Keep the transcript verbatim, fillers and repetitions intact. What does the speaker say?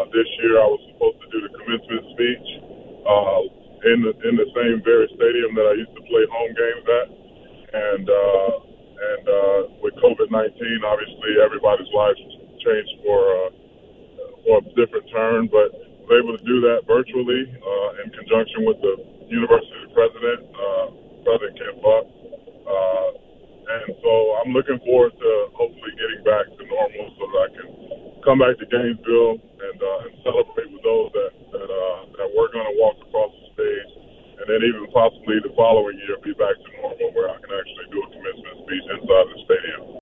this year, I was supposed to do the commencement speech uh, in the in the same very stadium that I used to play home games at, and uh, and uh, with COVID nineteen, obviously everybody's lives changed for uh, for a different turn, but was able to do that virtually uh, in conjunction with the university president, uh, President Ken Buck. Uh, and so I'm looking forward to hopefully getting back to normal so that I can come back to Gainesville and, uh, and celebrate with those that that, uh, that we're going to walk across the stage, and then even possibly the following year be back